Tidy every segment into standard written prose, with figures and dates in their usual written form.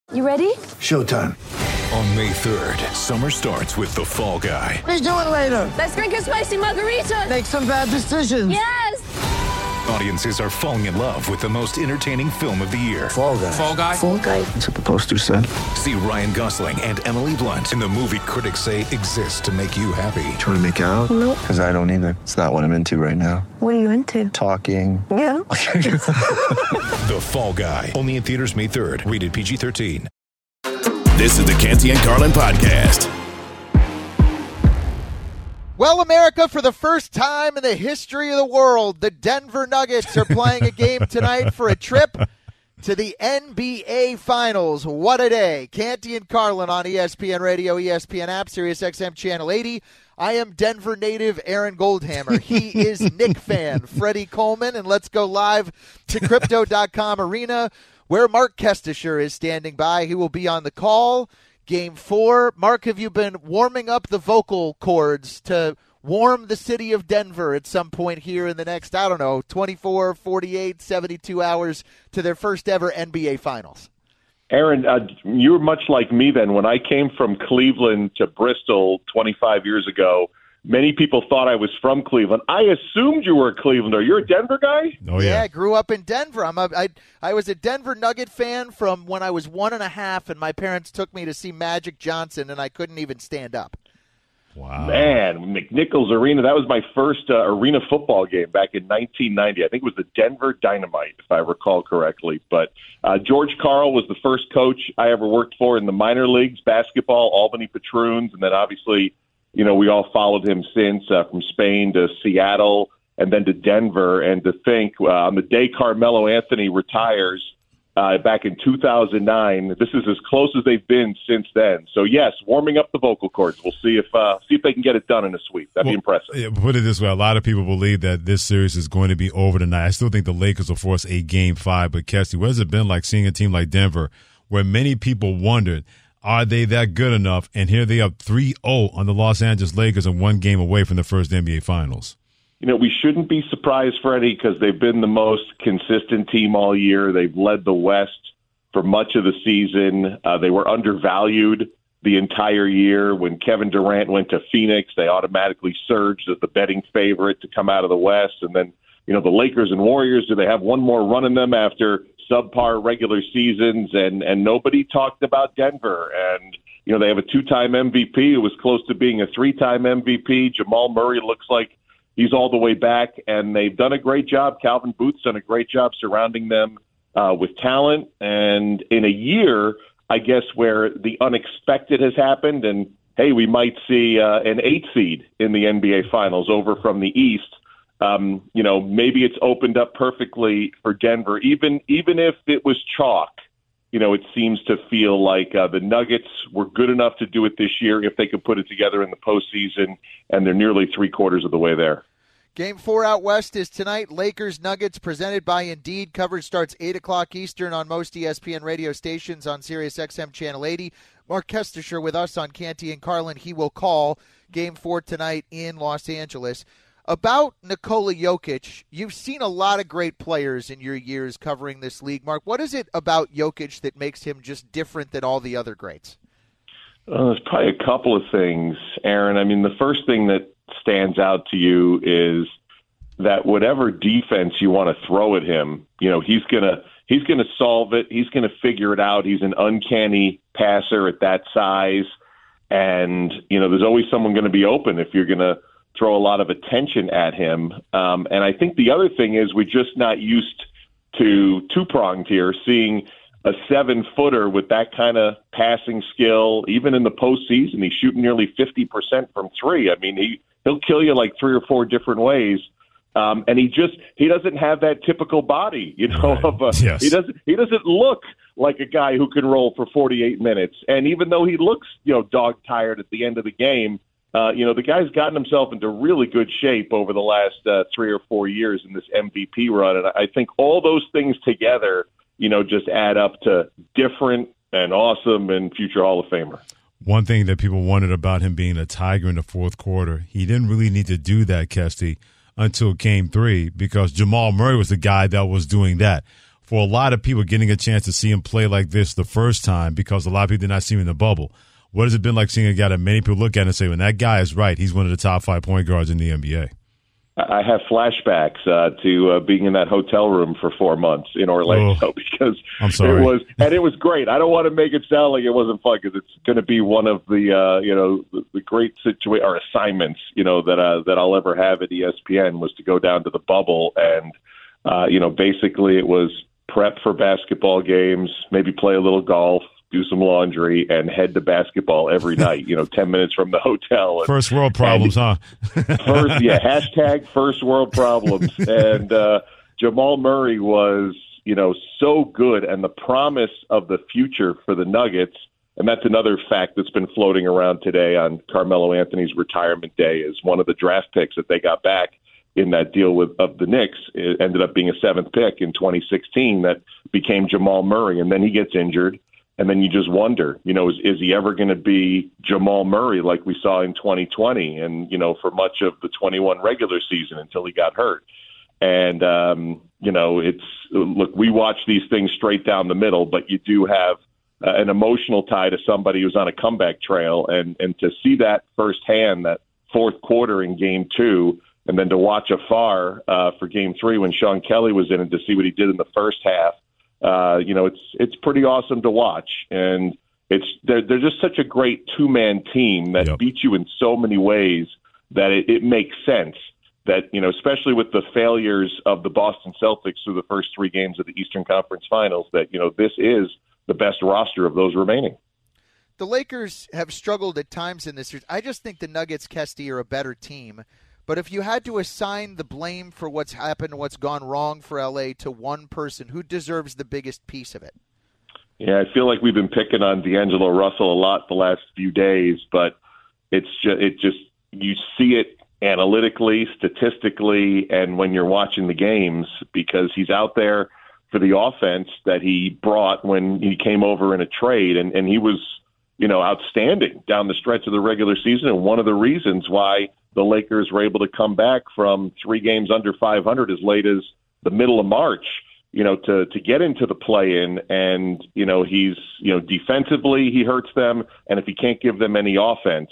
You ready? Showtime. On May 3rd, summer starts with The Fall Guy. Let's do it later. Let's drink a spicy margarita. Make some bad decisions. Yes! Audiences are falling in love with the most entertaining film of the year. Fall Guy. Fall Guy? Fall Guy. That's what the poster said. See Ryan Gosling and Emily Blunt in the movie critics say exists to make you happy. Trying to make it out? Nope. Because I don't either. It's not what I'm into right now. What are you into? Talking. Yeah. The Fall Guy. Only in theaters May 3rd. Rated PG-13. This is the Canty and Carlin podcast. Well, America, for the first time in the history of the world, the Denver Nuggets are playing a game tonight for a trip to the NBA Finals. What a day. Canty and Carlin on ESPN Radio, ESPN app, Sirius XM Channel 80. I am Denver native Aaron Goldhammer. He is Knick fan Freddie Coleman. And let's go live to Crypto.com Arena, where Mark Kestisher is standing by. He will be on the call. Game 4. Mark, have you been warming up the vocal cords to warm the city of Denver at some point here in the next, 24, 48, 72 hours to their first ever NBA Finals? Aaron, you're much like me then. When I came from Cleveland to Bristol 25 years ago, many people thought I was from Cleveland. I assumed you were a Clevelander. You're a Denver guy? Oh, yeah. I grew up in Denver. I was a Denver Nugget fan from when I was 1.5, and my parents took me to see Magic Johnson, and I couldn't even stand up. Wow. Man, McNichols Arena, that was my first arena football game back in 1990. I think it was the Denver Dynamite, if I recall correctly. But George Karl was the first coach I ever worked for in the minor leagues, basketball, Albany Patroons, and then obviously – we all followed him since, from Spain to Seattle and then to Denver. And to think on the day Carmelo Anthony retires back in 2009, this is as close as they've been since then. So, yes, warming up the vocal cords. We'll see if they can get it done in a sweep. That'd be impressive. Yeah, put it this way. A lot of people believe that this series is going to be over tonight. I still think the Lakers will force a Game 5. But, Kesty, what has it been like seeing a team like Denver where many people wondered, are they that good enough? And here they are 3-0 on the Los Angeles Lakers and one game away from the first NBA Finals. We shouldn't be surprised, Freddie, because they've been the most consistent team all year. They've led the West for much of the season. They were undervalued the entire year. When Kevin Durant went to Phoenix, they automatically surged as the betting favorite to come out of the West. And then, the Lakers and Warriors, do they have one more run in them after subpar regular seasons? And nobody talked about Denver. And, they have a 2-time MVP who was close to being a 3-time MVP. Jamal Murray looks like he's all the way back, and they've done a great job. Calvin Booth's done a great job surrounding them with talent. And in a year, I guess, where the unexpected has happened, and, hey, we might see an 8 seed in the NBA Finals over from the East. Maybe it's opened up perfectly for Denver, even if it was chalk. It seems to feel like the Nuggets were good enough to do it this year if they could put it together in the postseason, and they're nearly 3/4 of the way there. Game 4 out west is tonight. Lakers Nuggets presented by Indeed. Coverage starts 8 o'clock Eastern on most ESPN radio stations on Sirius XM Channel 80. Mark Kestisher with us on Canty and Carlin. He will call Game 4 tonight in Los Angeles. About Nikola Jokic, you've seen a lot of great players in your years covering this league. Mark, what is it about Jokic that makes him just different than all the other greats? There's probably a couple of things, Aaron. I mean, the first thing that stands out to you is that whatever defense you want to throw at him, he's gonna solve it. He's gonna figure it out. He's an uncanny passer at that size, and there's always someone going to be open if you're going to throw a lot of attention at him. And I think the other thing is we're just not used to two-pronged here, seeing a 7-footer with that kind of passing skill. Even in the postseason, he's shooting nearly 50% from three. I mean, he'll kill you like 3 or 4 different ways. And he doesn't have that typical body, Right. Yes. He doesn't look like a guy who can roll for 48 minutes. And even though he looks, dog tired at the end of the game, the guy's gotten himself into really good shape over the last 3 or 4 years in this MVP run. And I think all those things together, just add up to different and awesome and future Hall of Famer. One thing that people wondered about him being a Tiger in the fourth quarter, he didn't really need to do that, Kesty, until Game 3, because Jamal Murray was the guy that was doing that. for a lot of people getting a chance to see him play like this the first time, because a lot of people did not see him in the bubble. What has it been like seeing a guy that many people look at and say, when that guy is right, he's one of the top 5 point guards in the NBA? I have flashbacks to being in that hotel room for 4 months in Orlando because it was great. I don't want to make it sound like it wasn't fun, because it's going to be one of the the great assignments that I'll ever have at ESPN, was to go down to the bubble and basically it was prep for basketball games, maybe play a little golf, do some laundry, and head to basketball every night, 10 minutes from the hotel. First world problems, huh? Hashtag first world problems. And Jamal Murray was, so good, and the promise of the future for the Nuggets. And that's another fact that's been floating around today on Carmelo Anthony's retirement day, is one of the draft picks that they got back in that deal of the Knicks. It ended up being a 7th pick in 2016 that became Jamal Murray. And then he gets injured. And then you just wonder, is he ever going to be Jamal Murray like we saw in 2020 and, for much of the 21 regular season until he got hurt? And, look, we watch these things straight down the middle, but you do have an emotional tie to somebody who's on a comeback trail. And to see that firsthand, that fourth quarter in Game 2, and then to watch afar for Game 3 when Sean Kelly was in, and to see what he did in the first half, it's pretty awesome to watch, and they're just such a great 2-man team that beats you in so many ways that it makes sense that, especially with the failures of the Boston Celtics through the first 3 games of the Eastern Conference Finals, that, this is the best roster of those remaining. The Lakers have struggled at times in this series. I just think the Nuggets, Kesty, are a better team. But if you had to assign the blame for what's happened, what's gone wrong for LA to one person, who deserves the biggest piece of it? Yeah, I feel like we've been picking on D'Angelo Russell a lot the last few days, but it's just you see it analytically, statistically, and when you're watching the games, because he's out there for the offense that he brought when he came over in a trade, and he was, outstanding down the stretch of the regular season, and one of the reasons why the Lakers were able to come back from 3 games under 500 as late as the middle of March, to get into the play-in. And, he's, defensively he hurts them. And if he can't give them any offense,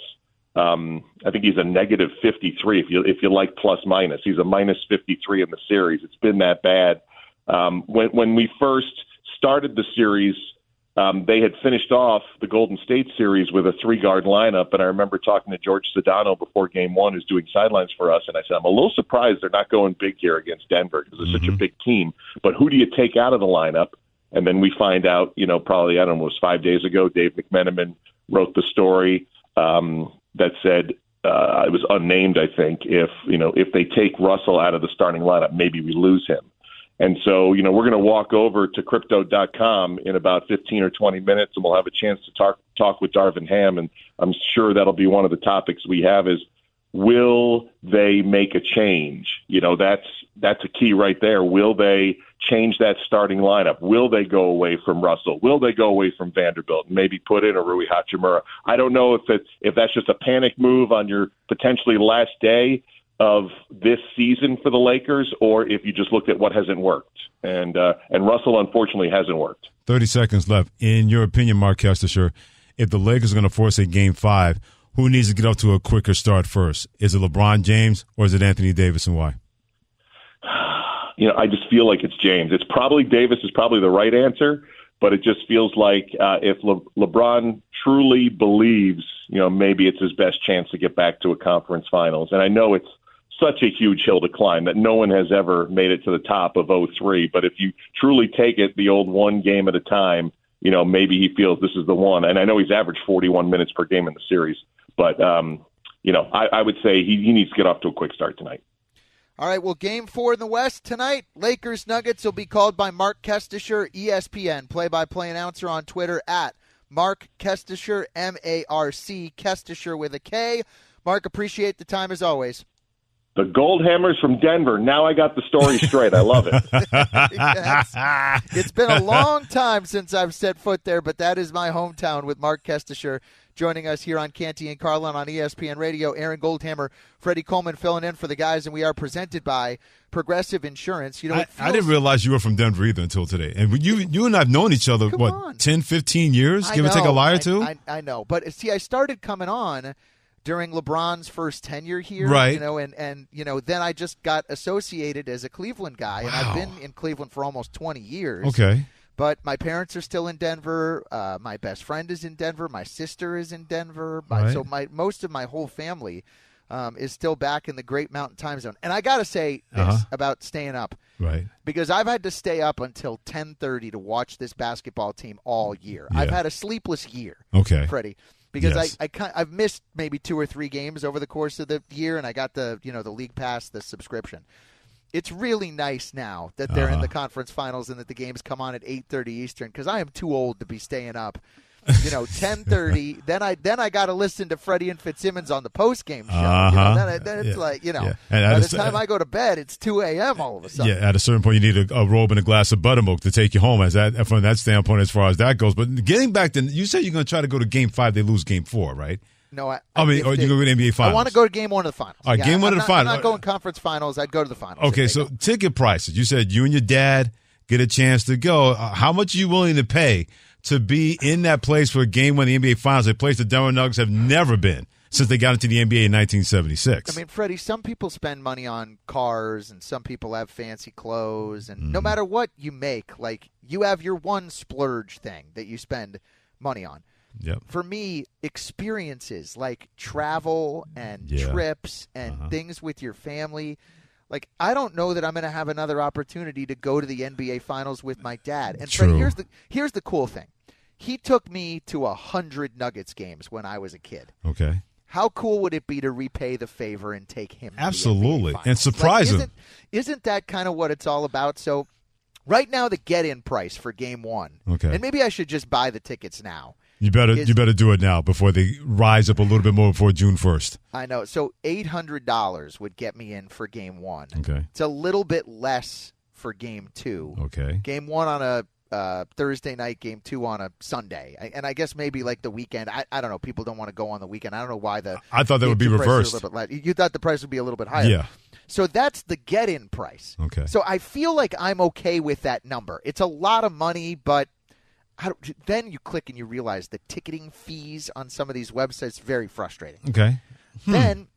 I think he's a negative 53 if you like plus minus. He's a minus 53 in the series. It's been that bad. When we first started the series, they had finished off the Golden State series with a 3-guard lineup, and I remember talking to George Sedano before Game 1, who's doing sidelines for us, and I said, I'm a little surprised they're not going big here against Denver because they're such a big team, but who do you take out of the lineup? And then we find out, probably, I don't know, it was 5 days ago, Dave McMenamin wrote the story that said, it was unnamed, I think, if they take Russell out of the starting lineup, maybe we lose him. And so, we're going to walk over to Crypto.com in about 15 or 20 minutes, and we'll have a chance to talk with Darvin Ham, and I'm sure that'll be one of the topics we have is, will they make a change? That's a key right there. Will they change that starting lineup? Will they go away from Russell? Will they go away from Vanderbilt and maybe put in a Rui Hachimura? I don't know if that's just a panic move on your potentially last day of this season for the Lakers, or if you just looked at what hasn't worked. And Russell, unfortunately, hasn't worked. 30 seconds left. In your opinion, Mark Kestisher, if the Lakers are going to force a Game 5, who needs to get off to a quicker start first? Is it LeBron James or is it Anthony Davis, and why? I just feel like it's James. It's probably Davis is probably the right answer, but it just feels like if LeBron truly believes, maybe it's his best chance to get back to a conference finals. And I know it's such a huge hill to climb that no one has ever made it to the top of 03. But if you truly take it the old one game at a time, maybe he feels this is the one. And I know he's averaged 41 minutes per game in the series. But, I would say he needs to get off to a quick start tonight. All right, well, Game 4 in the West tonight, Lakers-Nuggets will be called by Mark Kestisher, ESPN, play-by-play announcer on Twitter at Mark Kestisher, M-A-R-C, Kestisher with a K. Mark, appreciate the time as always. The Goldhammers from Denver. Now I got the story straight. I love it. It's been a long time since I've set foot there, but that is my hometown with Mark Kestisher joining us here on Canty and Carlin on ESPN Radio. Aaron Goldhammer, Freddie Coleman filling in for the guys, and we are presented by Progressive Insurance. You know, I didn't realize you were from Denver either until today. And you and I have known each other, on. 10, 15 years? Give or take a lie or two? I know. But, see, I started coming on during LeBron's first tenure here, right? You know, and you know, then I just got associated as a Cleveland guy, and I've been in Cleveland for almost 20 years. Okay. But my parents are still in Denver. My best friend is in Denver. My sister is in Denver. So most of my whole family is still back in the Great Mountain Time Zone. And I got to say this about staying up, right? Because I've had to stay up until 10:30 to watch this basketball team all year. Yeah. I've had a sleepless year, okay, Freddie. Because yes. I've missed maybe 2 or 3 games over the course of the year, and I got the league pass, the subscription. It's really nice now that they're in the conference finals and that the games come on at 8:30 Eastern, because I am too old to be staying up. 10:30. then I got to listen to Freddie and Fitzsimmons on the post game show. Then it's like And by the time I go to bed, it's 2 a.m. all of a sudden. Yeah, at a certain point, you need a robe and a glass of buttermilk to take you home. From that standpoint, as far as that goes. But getting back to, you said you're going to try to go to Game 5. They lose Game 4, right? No, or you go to the NBA Finals. I want to go to Game 1 of the finals. All right, Game 1 of the finals. I'm not going conference finals. I'd go to the finals. Okay, so ticket prices. You said you and your dad get a chance to go. How much are you willing to pay to be in that place for a Game 1 of the NBA Finals, a place the Denver Nuggets have never been since they got into the NBA in 1976? I mean, Freddie, some people spend money on cars and some people have fancy clothes. And no matter what you make, like, you have your one splurge thing that you spend money on. Yep. For me, experiences like travel and trips and things with your family. Like, I don't know that I'm going to have another opportunity to go to the NBA Finals with my dad. And True. Freddie, here's the cool thing. He took me to 100 Nuggets games when I was a kid. Okay. How cool would it be to repay the favor and take him to Absolutely. the NBA Finals? And surprise him. Isn't that kind of what it's all about? So right now, the get-in price for Game 1, okay, and maybe I should just buy the tickets now. You better do it now before they rise up a little bit more before June 1st. I know. So $800 would get me in for Game 1. Okay. It's a little bit less for Game 2. Okay. Game 1 on a Thursday night, Game 2 on a Sunday. And I guess maybe like the weekend. I don't know. People don't want to go on the weekend. I don't know why I thought that would be reversed. You thought the price would be a little bit higher. Yeah. So that's the get-in price. Okay. So I feel like I'm okay with that number. It's a lot of money, but then you click and you realize the ticketing fees on some of these websites very frustrating. Okay. Then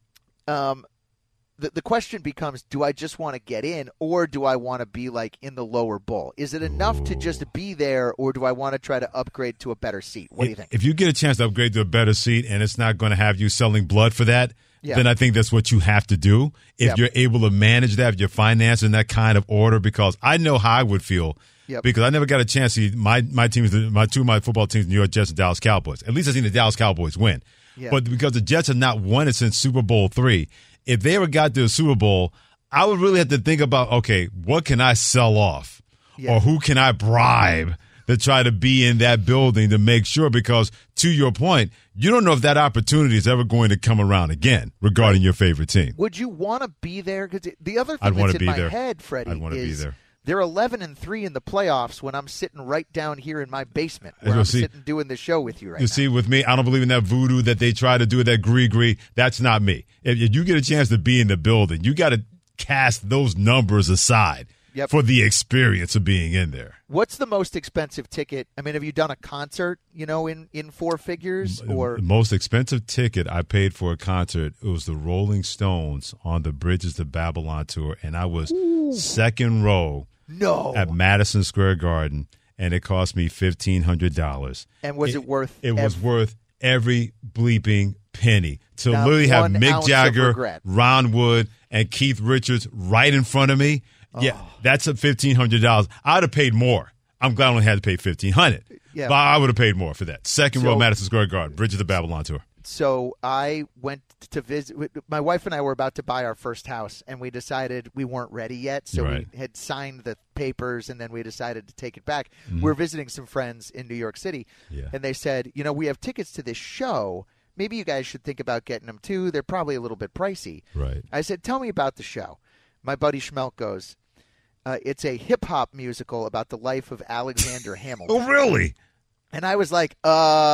the question becomes, do I just want to get in, or do I want to be like in the lower bowl? Is it enough to just be there, or do I want to try to upgrade to a better seat? What do you think? If you get a chance to upgrade to a better seat and it's not going to have you selling blood for that, then I think that's what you have to do. If you're able to manage that, if your finances in that kind of order, because I know how I would feel. Yep. Because I never got a chance to see my teams, two of my football teams, New York Jets and Dallas Cowboys. At least I've seen the Dallas Cowboys win. Yep. But because the Jets have not won it since Super Bowl III, if they ever got to the Super Bowl, I would really have to think about, okay, what can I sell off? Or who can I bribe to try to be in that building to make sure? Because to your point, you don't know if that opportunity is ever going to come around again regarding your favorite team. Would you want to be there? Because the other thing that's in my head, Freddie, I'd want to be there. They're 11-3 in the playoffs when I'm sitting right down here in my basement where I'm sitting doing the show with you right now. You see, with me, I don't believe in that voodoo that they try to do, that gree-gree. That's not me. If you get a chance to be in the building, you got to cast those numbers aside for the experience of being in there. What's the most expensive ticket? I mean, have you done a concert, in 4 figures? Or The most expensive ticket I paid for a concert, it was the Rolling Stones on the Bridges to Babylon tour, and I was second row. No. At Madison Square Garden, and it cost me $1,500. And was it worth? It was worth every bleeping penny. To literally have Mick Jagger, Ron Wood, and Keith Richards right in front of me. Yeah, that's $1,500. I'd have paid more. I'm glad I only had to pay $1,500. Yeah. But I would have paid more for that. Second row, Madison Square Garden, Bridges to Babylon tour. So I went to visit. My wife and I were about to buy our first house, and we decided we weren't ready yet. So we had signed the papers, and then we decided to take it back. We were visiting some friends in New York City, and they said, we have tickets to this show. Maybe you guys should think about getting them too. They're probably a little bit pricey. Right. I said, tell me about the show. My buddy Schmelk goes, it's a hip-hop musical about the life of Alexander Hamilton. Oh, really? And I was like,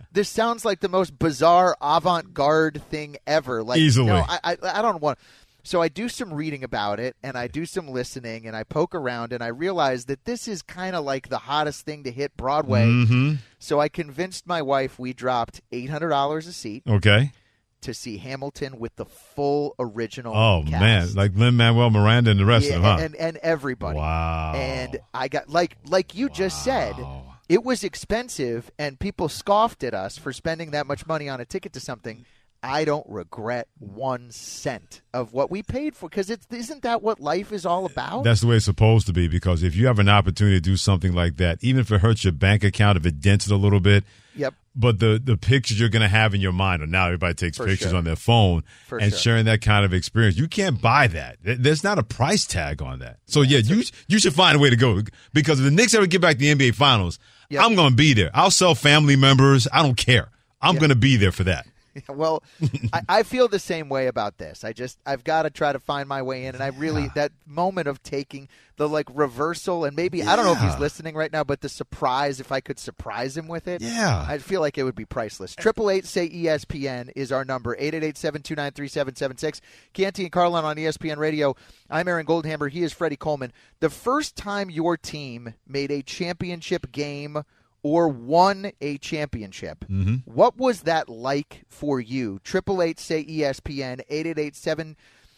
This sounds like the most bizarre avant-garde thing ever. Like, Easily. No, I don't want. So I do some reading about it, and I do some listening, and I poke around, and I realize that this is kind of like the hottest thing to hit Broadway. Mm-hmm. So I convinced my wife. We dropped $800 a seat. Okay. To see Hamilton with the full original cast. Man, like Lin-Manuel Miranda and the rest of them, huh? And everybody. Wow. And I got, like you just said, it was expensive, and people scoffed at us for spending that much money on a ticket to something. I don't regret 1 cent of what we paid for, because isn't that what life is all about? That's the way it's supposed to be, because if you have an opportunity to do something like that, even if it hurts your bank account, if it dents it a little bit, yep. But the pictures you're going to have in your mind, or now everybody takes pictures on their phone and sharing that kind of experience. You can't buy that. There's not a price tag on that. So, you should find a way to go, because if the Knicks ever get back to the NBA Finals, I'm going to be there. I'll sell family members. I don't care. I'm going to be there for that. Well, I feel the same way about this. I've got to try to find my way in, and I really that moment of taking the reversal, and maybe I don't know if he's listening right now, but the surprise, if I could surprise him with it, I feel like it would be priceless. 888-SAY-ESPN is our number. 888-729-3776. Canty and Carlin on ESPN Radio. I'm Aaron Goldhammer. He is Freddie Coleman. The first time your team made a championship game or won a championship, what was that like for you? 888-SAY-ESPN,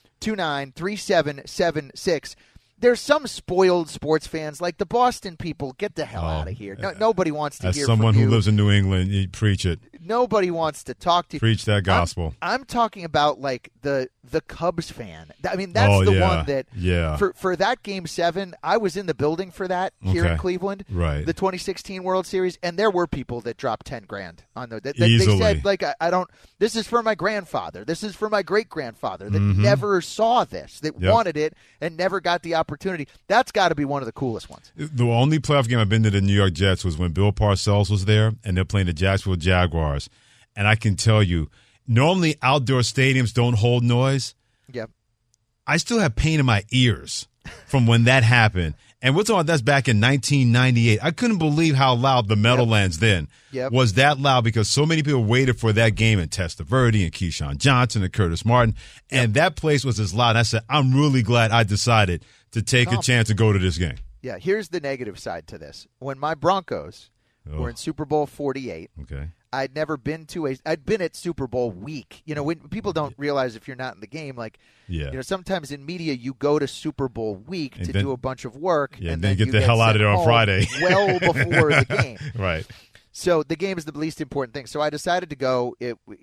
888-729-3776. There's some spoiled sports fans, like the Boston people. Get the hell out of here. Nobody wants to hear from you. As someone who lives in New England, you preach it. Nobody wants to talk to you. Preach that gospel. I'm talking about like the Cubs fan. I mean, that's the one that for that Game 7, I was in the building for that here in Cleveland, right? The 2016 World Series, and there were people that dropped $10,000 on the. They said like, I don't. This is for my grandfather. This is for my great grandfather that never saw this, that wanted it and never got the opportunity. That's got to be one of the coolest ones. The only playoff game I've been to the New York Jets was when Bill Parcells was there, and they're playing the Jacksonville Jaguars. And I can tell you, normally outdoor stadiums don't hold noise. Yep. I still have pain in my ears from when that happened. And we're talking about that's back in 1998. I couldn't believe how loud the Meadowlands then was that loud, because so many people waited for that game, and Testaverde and Keyshawn Johnson and Curtis Martin. And that place was as loud. I said, I'm really glad I decided to take a chance to go to this game. Yeah, here's the negative side to this. When my Broncos were in Super Bowl 48, I'd never been I'd been at Super Bowl week. You know, when people don't realize if you're not in the game, like, you know, sometimes in media you go to Super Bowl week to do a bunch of work. And then get the hell out of there on Friday. Well before the game. Right. So the game is the least important thing. So I decided to go,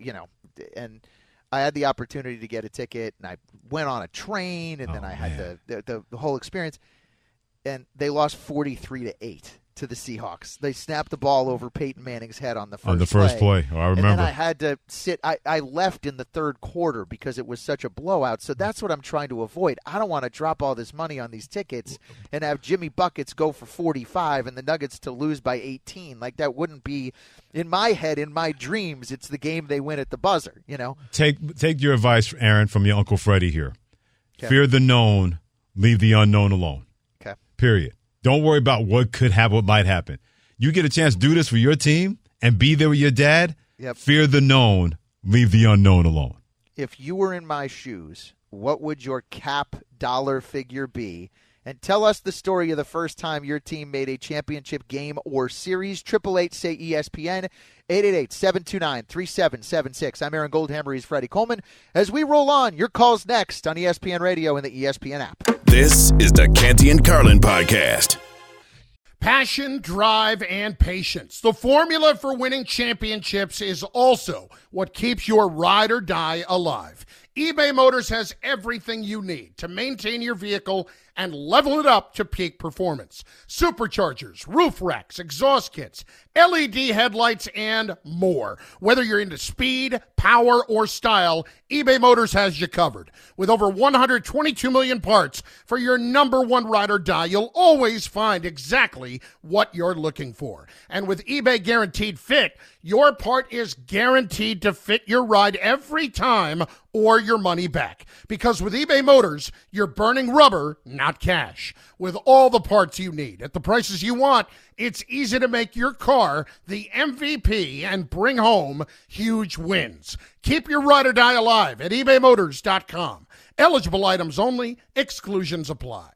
and I had the opportunity to get a ticket, and I went on a train, and then I had the whole experience. And they lost 43-8 to the Seahawks. They snapped the ball over Peyton Manning's head on the first play. Oh, I remember. And then I had to sit. I left in the third quarter because it was such a blowout. So that's what I'm trying to avoid. I don't want to drop all this money on these tickets and have Jimmy Buckets go for 45 and the Nuggets to lose by 18. Like, that wouldn't be, in my head, in my dreams, it's the game they win at the buzzer, you know? Take your advice, Aaron, from your Uncle Freddie here. Okay. Fear the known, leave the unknown alone. Okay. Period. Don't worry about what could happen, what might happen. You get a chance to do this for your team and be there with your dad. Fear the known, leave the unknown alone. If you were in my shoes, what would your cap dollar figure be? And tell us the story of the first time your team made a championship game or series. 888-SAY-ESPN, 888-729-3776. I'm Aaron Goldhammer. He's Freddie Coleman. As we roll on, your call's next on ESPN Radio and the ESPN app. This is the Canty and Carlin Podcast. Passion, drive, and patience. The formula for winning championships is also what keeps your ride or die alive. eBay Motors has everything you need to maintain your vehicle and level it up to peak performance. Superchargers, roof racks, exhaust kits, LED headlights, and more. Whether you're into speed, power, or style, eBay Motors has you covered. With over 122 million parts for your number one ride or die, you'll always find exactly what you're looking for. And with eBay Guaranteed Fit, your part is guaranteed to fit your ride every time or your money back. Because with eBay Motors, you're burning rubber, not cash. With all the parts you need at the prices you want, it's easy to make your car the MVP and bring home huge wins. Keep your ride or die alive at ebaymotors.com. Eligible items only. Exclusions apply.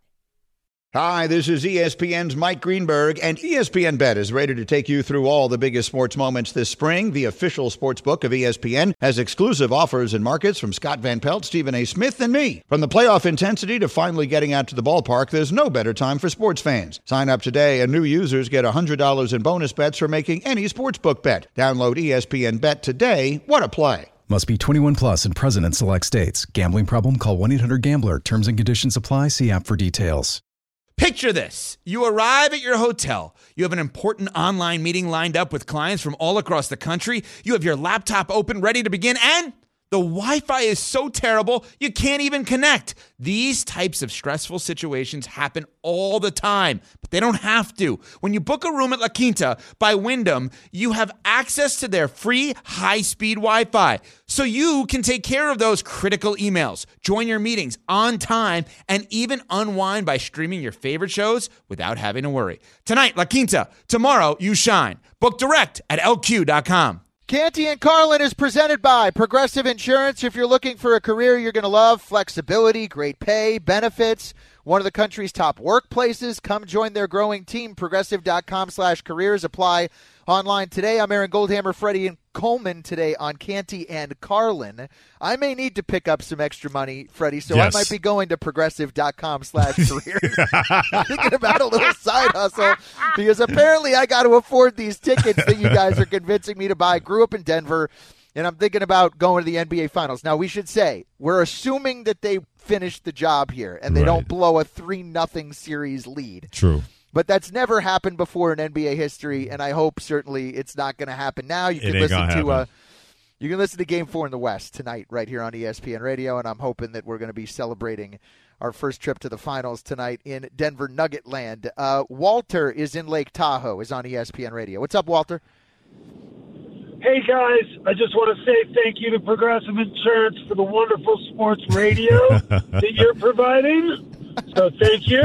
Hi, this is ESPN's Mike Greenberg, and ESPN Bet is ready to take you through all the biggest sports moments this spring. The official sports book of ESPN has exclusive offers and markets from Scott Van Pelt, Stephen A. Smith, and me. From the playoff intensity to finally getting out to the ballpark, there's no better time for sports fans. Sign up today, and new users get $100 in bonus bets for making any sportsbook bet. Download ESPN Bet today. What a play. Must be 21 plus and present in select states. Gambling problem? Call 1-800-GAMBLER. Terms and conditions apply. See app for details. Picture this. You arrive at your hotel. You have an important online meeting lined up with clients from all across the country. You have your laptop open, ready to begin, and the Wi-Fi is so terrible, you can't even connect. These types of stressful situations happen all the time, but they don't have to. When you book a room at La Quinta by Wyndham, you have access to their free high-speed Wi-Fi, so you can take care of those critical emails, join your meetings on time, and even unwind by streaming your favorite shows without having to worry. Tonight, La Quinta. Tomorrow, you shine. Book direct at LQ.com. Canty and Carlin is presented by Progressive Insurance. If you're looking for a career you're going to love, flexibility, great pay, benefits, one of the country's top workplaces, come join their growing team. Progressive.com/careers. Apply online today. I'm Aaron Goldhammer, Freddie and Coleman today on Canty and Carlin. I may need to pick up some extra money, Freddie, so Yes. I might be going to Progressive.com/careers. I'm thinking about a little side hustle because apparently I got to afford these tickets that you guys are convincing me to buy. Grew up in Denver, and I'm thinking about going to the NBA Finals. Now, we should say, we're assuming that they finish the job here and they don't blow a 3-0 series lead. True. But that's never happened before in NBA history, and I hope certainly it's not going to happen now. You can listen to Game 4 in the West tonight right here on ESPN Radio, and I'm hoping that we're going to be celebrating our first trip to the finals tonight in Denver Nugget Land. Walter is in Lake Tahoe, is on ESPN Radio. What's up, Walter? Hey, guys. I just want to say thank you to Progressive Insurance for the wonderful sports radio that you're providing. So thank you.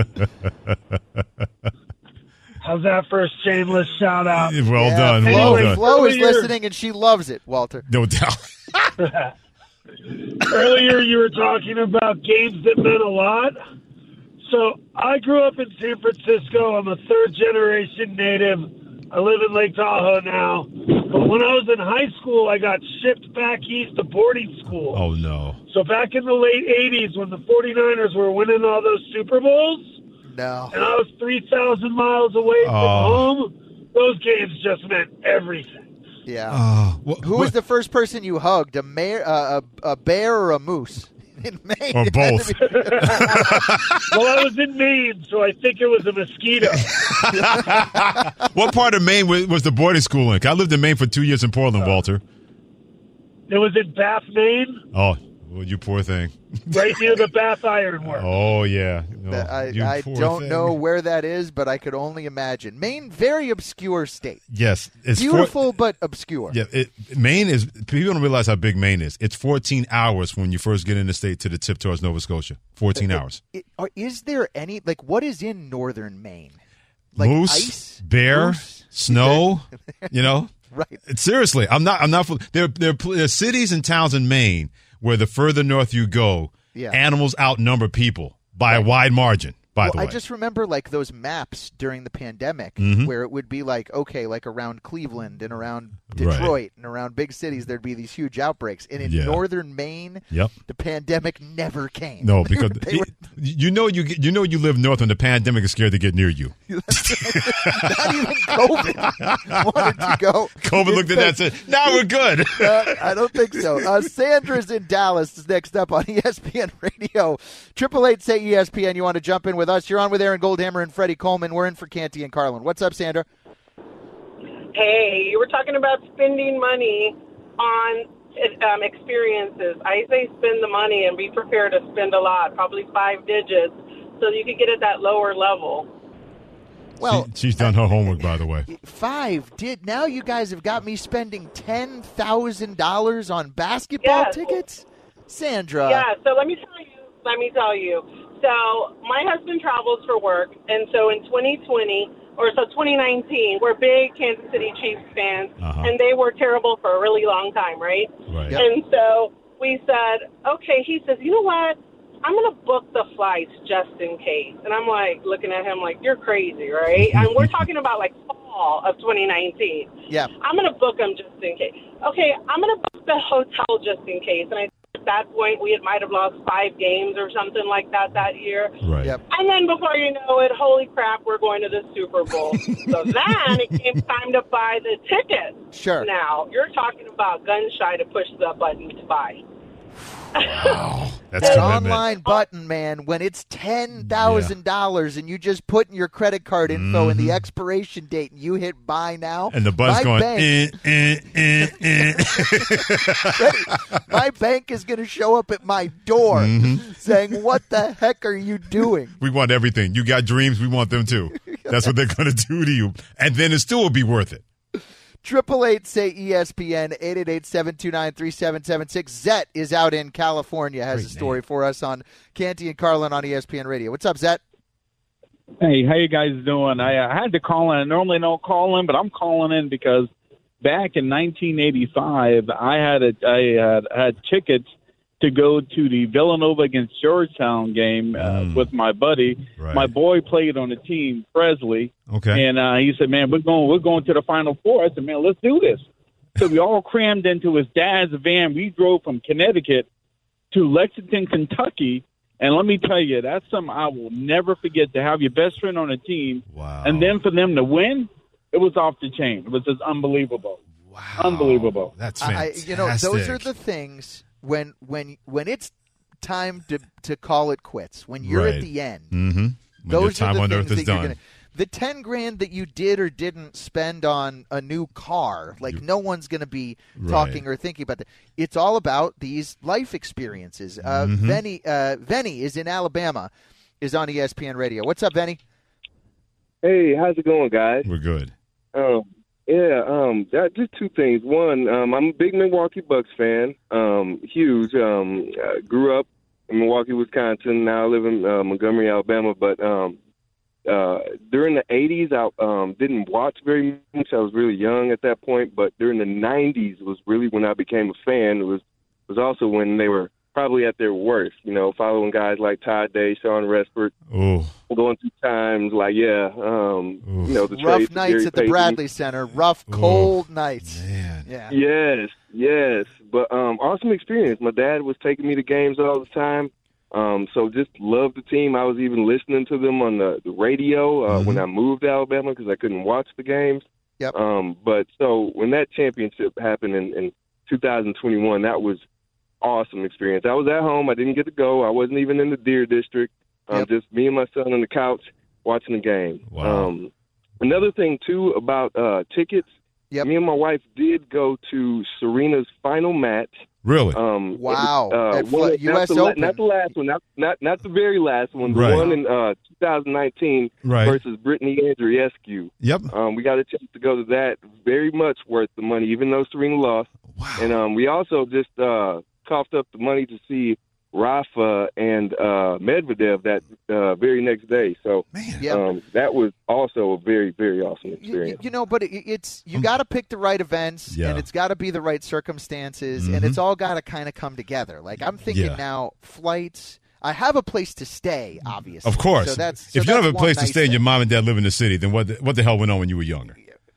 How's that for a shameless shout-out? Well done. Flo is listening, and she loves it, Walter. No doubt. Earlier, you were talking about games that meant a lot. So I grew up in San Francisco. I'm a third-generation native. I live in Lake Tahoe now. But when I was in high school, I got shipped back east to boarding school. Oh, no. So back in the late 80s when the 49ers were winning all those Super Bowls, and I was 3,000 miles away from home, those games just meant everything. Yeah. Who was the first person you hugged, a bear or a moose? In Maine. Or both. Well, I was in Maine, so I think it was a mosquito. What part of Maine was the boarding school in? I lived in Maine for 2 years in Portland, Walter. It was in Bath, Maine. Oh, well, you poor thing. Right near the Bath Iron Works. Oh, yeah. I don't know where that is, but I could only imagine. Maine, very obscure state. Yes. It's beautiful, but obscure. Yeah, Maine is, people don't realize how big Maine is. It's 14 hours when you first get in the state to the tip towards Nova Scotia. 14 hours. Is there any, what is in northern Maine? Moose, ice? bear, snow, Right. Seriously, I'm not. There are cities and towns in Maine where the further north you go, animals outnumber people by a wide margin. By the way, I just remember those maps during the pandemic where it would be around Cleveland and around Detroit and around big cities, there'd be these huge outbreaks. And in northern Maine, the pandemic never came. No, because you live north when the pandemic is scared to get near you. Not even COVID wanted to go. COVID looked at that and said, "Now we're good." I don't think so. Sandra's in Dallas is next up on ESPN Radio. 888-SAY-ESPN. You want to jump in with us? You're on with Aaron Goldhammer and Freddie Coleman. We're in for Canty and Carlin. What's up, Sandra? Hey, you were talking about spending money on experiences. I say spend the money and be prepared to spend a lot, probably 5 digits, so you could get at that lower level. Well, she's done her homework, by the way. 5 did. Now you guys have got me spending $10,000 on basketball tickets? Sandra. Yeah, so let me tell you. So my husband travels for work, and so in 2019, we're big Kansas City Chiefs fans, and they were terrible for a really long time, right? Right. Yep. And so we said, okay, he says, you know what? I'm going to book the flights just in case. And I'm like looking at him like, you're crazy, right? And we're talking about like fall of 2019. Yeah. I'm going to book them just in case. Okay, I'm going to book the hotel just in case. And at that point, we might have lost 5 games or something like that year. Right. Yep. And then before you know it, holy crap, we're going to the Super Bowl. So then it came time to buy the ticket. Sure. Now, you're talking about gun shy to push the button to buy. Wow. That's That commitment. online button, man, when it's $10,000 and you just put in your credit card info and the expiration date and you hit buy now. And the button's going, My bank is going to show up at my door saying, what the heck are you doing? We want everything. You got dreams, we want them too. That's what they're going to do to you. And then it still will be worth it. 888 say ESPN 888-729-3776. Zet is out in California, has a story for us on Canty and Carlin on ESPN Radio. What's up, Zet? Hey, how you guys doing? I had to call in. I normally don't call in, but I'm calling in because back in 1985, I had tickets to go to the Villanova against Georgetown game with my buddy. Right. My boy played on the team, Presley. Okay. And he said, man, we're going to the Final Four. I said, man, let's do this. So we all crammed into his dad's van. We drove from Connecticut to Lexington, Kentucky. And let me tell you, that's something I will never forget, to have your best friend on a team. Wow. And then for them to win, it was off the chain. It was just unbelievable. Wow. Unbelievable. That's fantastic. Those are the things when it's time to call it quits, when you're at the end. Mm-hmm. Those time are on the earth things is that you're done. gonna. The $10,000 that you did or didn't spend on a new car, no one's going to be talking or thinking about that. It's all about these life experiences. Venny is in Alabama, is on ESPN Radio. What's up, Venny? Hey, how's it going, guys? We're good. Just two things. One, I'm a big Milwaukee Bucks fan, huge. Grew up in Milwaukee, Wisconsin. Now I live in Montgomery, Alabama. But during the 80s, I didn't watch very much. I was really young at that point. But during the 90s was really when I became a fan. It was also when they were probably at their worst, following guys like Todd Day, Sean Respert, going through times like, the rough nights at the Bradley Center, cold nights. Man. Yeah. Yes. But awesome experience. My dad was taking me to games all the time, so just loved the team. I was even listening to them on the radio when I moved to Alabama because I couldn't watch the games. Yep. But so when that championship happened in 2021, that was awesome experience. I was at home. I didn't get to go. I wasn't even in the Deer District. Just me and my son on the couch watching the game. Wow. Another thing, too, about tickets, me and my wife did go to Serena's final match. Really? Wow. At U.S. Open. Not the last one, not the very last one, the Right. one in 2019 versus Brittany Andreescu. Yep. We got a chance to go to that. Very much worth the money, even though Serena lost. Wow. And we also just coughed up the money to see Rafa and Medvedev that very next day. So that was also a very, very awesome experience. But it's you got to pick the right events, and it's got to be the right circumstances, and it's all got to kind of come together. Like I'm thinking now, flights. I have a place to stay, obviously. Of course. So if you don't have a place to stay and your mom and dad live in the city, then what the hell went on when you were younger?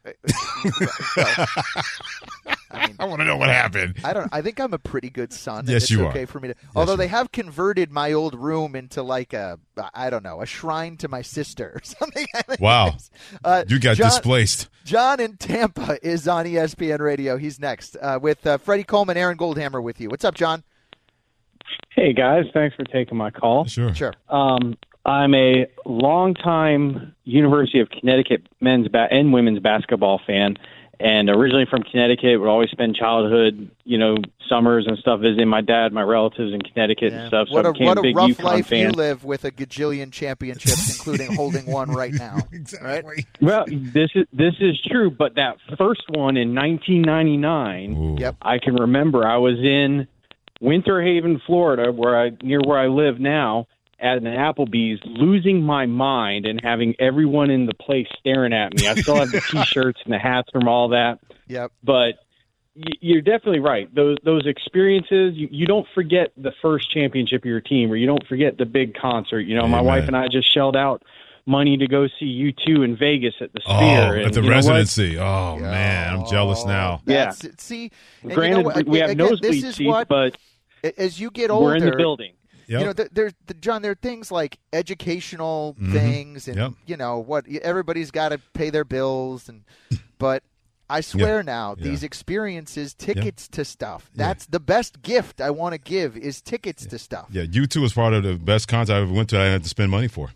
I want to know what happened. I think I'm a pretty good son. Yes, it's you okay are. for me to. Although they have converted my old room into like a shrine to my sister or something. Wow. You got displaced. John in Tampa is on ESPN Radio. He's next with Freddie Coleman, Aaron Goldhammer with you. What's up, John? Hey, guys. Thanks for taking my call. Sure. I'm a longtime University of Connecticut men's and women's basketball fan, And originally from Connecticut, would always spend childhood, summers and stuff visiting my dad, my relatives in Connecticut and stuff. So What I a became a big rough UConn life fan. you live with a gajillion championships, including holding one right now. Right? Well, this is true, but that first one in 1999, Yep. I can remember. I was in Winter Haven, Florida, near where I live now, at an Applebee's, losing my mind and having everyone in the place staring at me. I still have the T-shirts and the hats from all that. Yep. But you're definitely right. Those experiences, you don't forget the first championship of your team, or you don't forget the big concert. My wife and I just shelled out money to go see U2 in Vegas at the Sphere. At the residency. Oh, man, I'm jealous now. Yeah. See, granted, we have nosebleed seats, but as you get older, we're in the building. Yep. John, there are things like educational things, and what everybody's got to pay their bills, but I swear now, these experiences, tickets to stuff. That's the best gift I want to give is tickets to stuff. Yeah, U2 was part of the best concert I ever went to. I had to spend money for.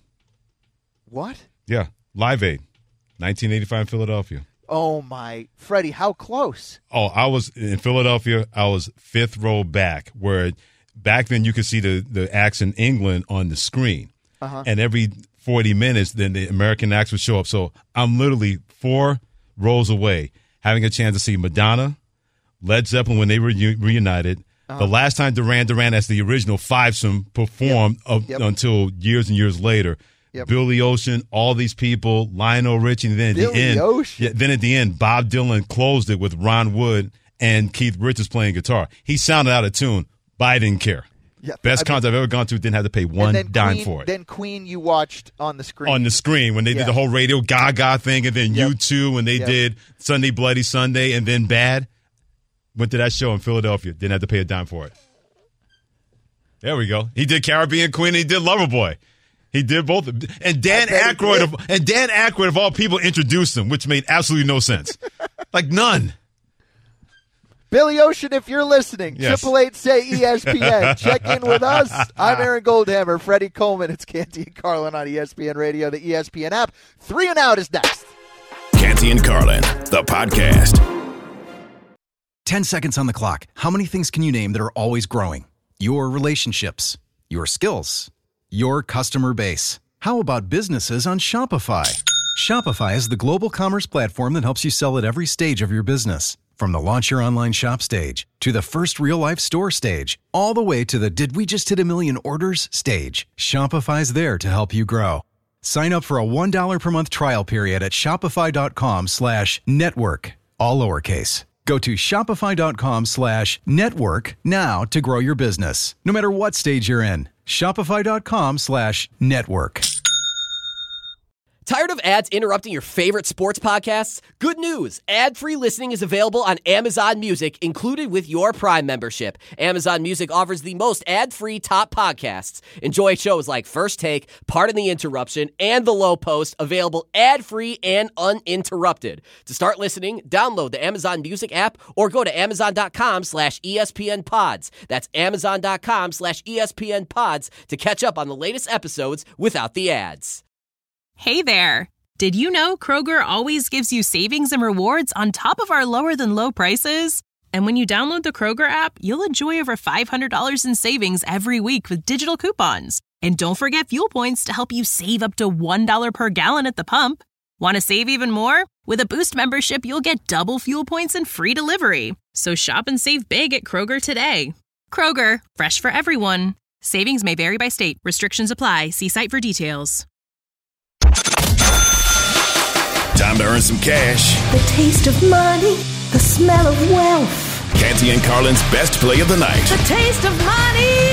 What? Yeah, Live Aid, 1985 in Philadelphia. Oh my, Freddie, how close? Oh, I was in Philadelphia. I was fifth row back, where back then you could see the acts in England on the screen. And every 40 minutes, then the American acts would show up. So I'm literally 4 rows away, having a chance to see Madonna, Led Zeppelin when they were reunited. The last time Duran Duran as the original fivesome performed until years and years later. Billy Ocean, all these people, Lionel Richie, and then at the end, then at the end, Bob Dylan closed it with Ron Wood and Keith Richards playing guitar. He sounded out of tune, but I didn't care. Best concert I've ever gone to, didn't have to pay one dime for it. Then Queen you watched on the screen. On the screen when they did the whole Radio Gaga thing, and then U2 when they did Sunday Bloody Sunday, and then Bad. Went to that show in Philadelphia, didn't have to pay a dime for it. There we go. He did Caribbean Queen, and he did Loverboy. He did both. And Dan Aykroyd of all people introduced him, which made absolutely no sense. Like none. Billy Ocean, if you're listening, Yes. 888-SAY-ESPN. Check in with us. I'm Aaron Goldhammer, Freddie Coleman. It's Canty and Carlin on ESPN Radio, the ESPN app. 3 and Out is next. Canty and Carlin, the podcast. 10 seconds on the clock. How many things can you name that are always growing? Your relationships, your skills, your customer base. How about businesses on Shopify? Shopify is the global commerce platform that helps you sell at every stage of your business. From the launch your online shop stage, to the first real-life store stage, all the way to the did we just hit 1 million orders stage. Shopify's there to help you grow. Sign up for a $1 per month trial period at shopify.com/network, all lowercase. Go to shopify.com/network now to grow your business, no matter what stage you're in. Shopify.com/network. Tired of ads interrupting your favorite sports podcasts? Good news! Ad-free listening is available on Amazon Music, included with your Prime membership. Amazon Music offers the most ad-free top podcasts. Enjoy shows like First Take, Pardon the Interruption, and The Low Post, available ad-free and uninterrupted. To start listening, download the Amazon Music app or go to amazon.com/ESPN Pods. That's amazon.com/ESPN Pods to catch up on the latest episodes without the ads. Hey there! Did you know Kroger always gives you savings and rewards on top of our lower-than-low prices? And when you download the Kroger app, you'll enjoy over $500 in savings every week with digital coupons. And don't forget fuel points to help you save up to $1 per gallon at the pump. Want to save even more? With a Boost membership, you'll get double fuel points and free delivery. So shop and save big at Kroger today. Kroger, fresh for everyone. Savings may vary by state. Restrictions apply. See site for details. Time to earn some cash. The taste of money, the smell of wealth. Canty and Carlin's best play of the night. The taste of money.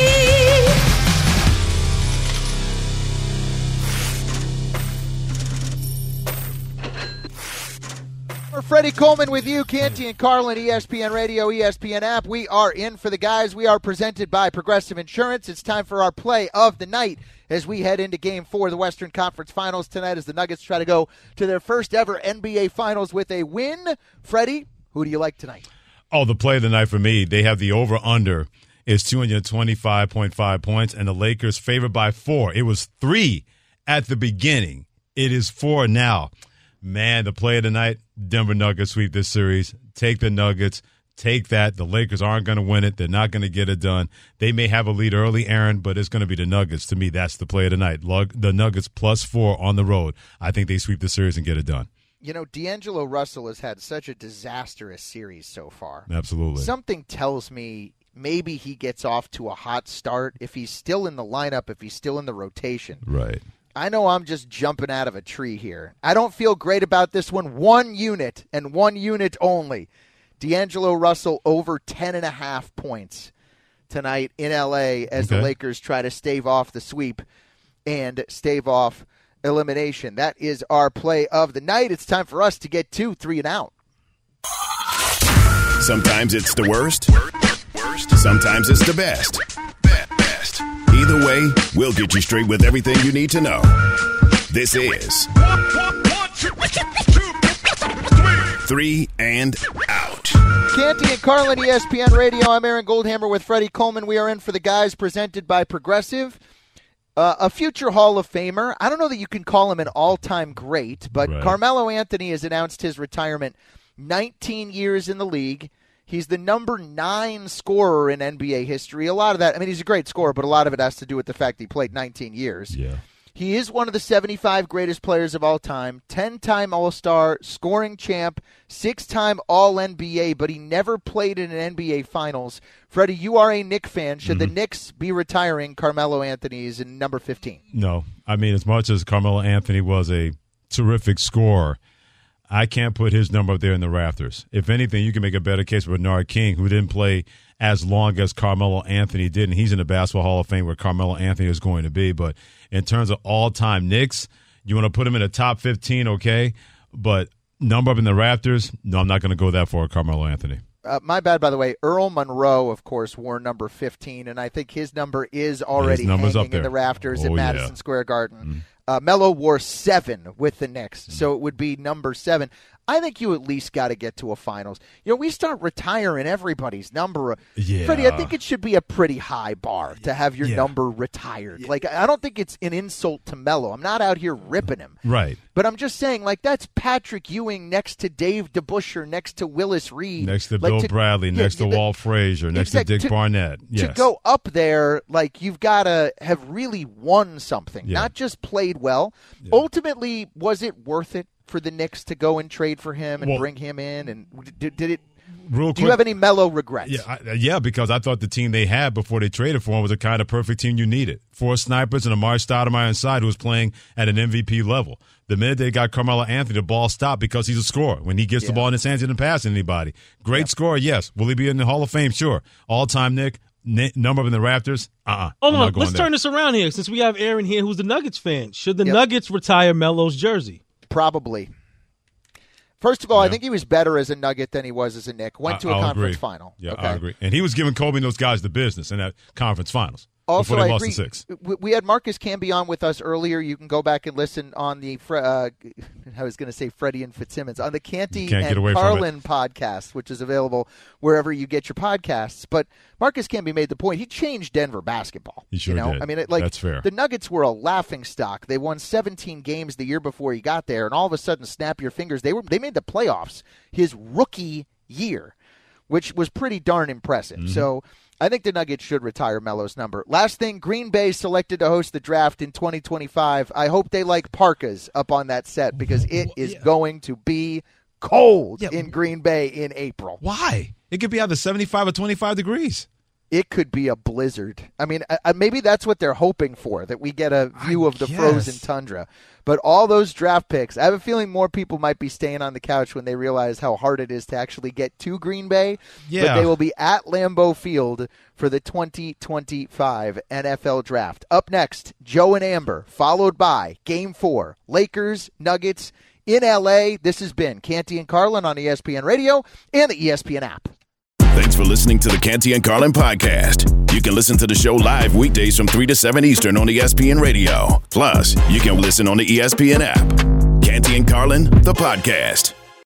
We're Freddie Coleman with you, Canty and Carlin, ESPN Radio, ESPN app. We are in for the guys. We are presented by Progressive Insurance. It's time for our play of the night as we head into Game 4 of the Western Conference Finals tonight as the Nuggets try to go to their first ever NBA Finals with a win. Freddie, who do you like tonight? Oh, the play of the night for me, they have the over-under is 225.5 points, and the Lakers favored by 4. It was 3 at the beginning. It is 4 now. Man, the play of the night, Denver Nuggets sweep this series. Take the Nuggets. Take that. The Lakers aren't going to win it. They're not going to get it done. They may have a lead early, Aaron, but it's going to be the Nuggets. To me, that's the play of the night. The Nuggets +4 on the road. I think they sweep the series and get it done. You know, D'Angelo Russell has had such a disastrous series so far. Absolutely. Something tells me maybe he gets off to a hot start if he's still in the lineup, if he's still in the rotation. Right. I know I'm just jumping out of a tree here. I don't feel great about this one. 1 unit and 1 unit only. D'Angelo Russell over 10.5 points tonight in L.A. as the Lakers try to stave off the sweep and stave off elimination. That is our play of the night. It's time for us to get to 3 and out. Sometimes it's the worst. Sometimes it's the best. Either way, we'll get you straight with everything you need to know. This is 3 and Out. Canty and Carlin, ESPN Radio. I'm Aaron Goldhammer with Freddie Coleman. We are in for the guys presented by Progressive. A future Hall of Famer. I don't know that you can call him an all-time great, but Carmelo Anthony has announced his retirement. 19 years in the league. He's the number 9 scorer in NBA history. A lot of that, I mean, he's a great scorer, but a lot of it has to do with the fact that he played 19 years. Yeah. He is one of the 75 greatest players of all time, 10-time All-Star, scoring champ, 6-time All-NBA, but he never played in an NBA Finals. Freddie, you are a Knicks fan. Should the Knicks be retiring Carmelo Anthony is in number 15? No. I mean, as much as Carmelo Anthony was a terrific scorer, I can't put his number up there in the rafters. If anything, you can make a better case for Bernard King, who didn't play as long as Carmelo Anthony did, and he's in the Basketball Hall of Fame where Carmelo Anthony is going to be. But in terms of all-time Knicks, you want to put him in the top 15, okay? But number up in the rafters, no, I'm not going to go that far with Carmelo Anthony. My bad, by the way. Earl Monroe, of course, wore number 15, and I think his number is already hanging in the rafters at Madison Square Garden. Melo wore 7 with the Knicks, so it would be number 7. I think you at least got to get to a finals. You know, we start retiring everybody's number. Yeah. Freddie, I think it should be a pretty high bar to have your number retired. Yeah. Like, I don't think it's an insult to Melo. I'm not out here ripping him. Right. But I'm just saying, like, that's Patrick Ewing next to Dave DeBusschere, next to Willis Reed. Next to Bill Bradley, next to Walt Frazier, next to Dick Barnett. Yes. To go up there, like, you've got to have really won something, not just played well. Yeah. Ultimately, was it worth it for the Knicks to go and trade for him and bring him in? And did it? Do you have any Melo regrets? Yeah, because I thought the team they had before they traded for him was the kind of perfect team you needed. 4 snipers and Amari Stoudemire inside who was playing at an MVP level. The minute they got Carmelo Anthony, the ball stopped because he's a scorer. When he gets the ball in his hands, he doesn't pass anybody. Great scorer, yes. Will he be in the Hall of Fame? Sure. All-time Knick. Number up in the rafters? Hold on, let's turn this around here since we have Aaron here who's the Nuggets fan. Should the Nuggets retire Melo's jersey? Probably. First of all, I think he was better as a Nugget than he was as a Knick. Went to a conference final. Yeah, I agree. And he was giving Kobe and those guys the business in that conference finals. Also, before they I lost agree. to 6. We had Marcus Camby on with us earlier. You can go back and listen on the, I was going to say Freddie and Fitzsimmons, on the Canty and Carlin podcast, which is available wherever you get your podcasts. But Marcus Camby made the point. He changed Denver basketball. He sure did. I mean, that's fair. The Nuggets were a laughingstock. They won 17 games the year before he got there, and all of a sudden, snap your fingers, they made the playoffs his rookie year, which was pretty darn impressive. Mm-hmm. So I think the Nuggets should retire Melo's number. Last thing, Green Bay selected to host the draft in 2025. I hope they like parkas up on that set because it is going to be cold in Green Bay in April. Why? It could be either 75 or 25 degrees. It could be a blizzard. I mean, maybe that's what they're hoping for, that we get a view of the frozen tundra. But all those draft picks, I have a feeling more people might be staying on the couch when they realize how hard it is to actually get to Green Bay. Yeah. But they will be at Lambeau Field for the 2025 NFL Draft. Up next, Joe and Amber, followed by Game 4, Lakers, Nuggets in L.A. This has been Canty and Carlin on ESPN Radio and the ESPN app. Thanks for listening to the Canty and Carlin podcast. You can listen to the show live weekdays from 3 to 7 Eastern on ESPN Radio. Plus, you can listen on the ESPN app. Canty and Carlin, the podcast.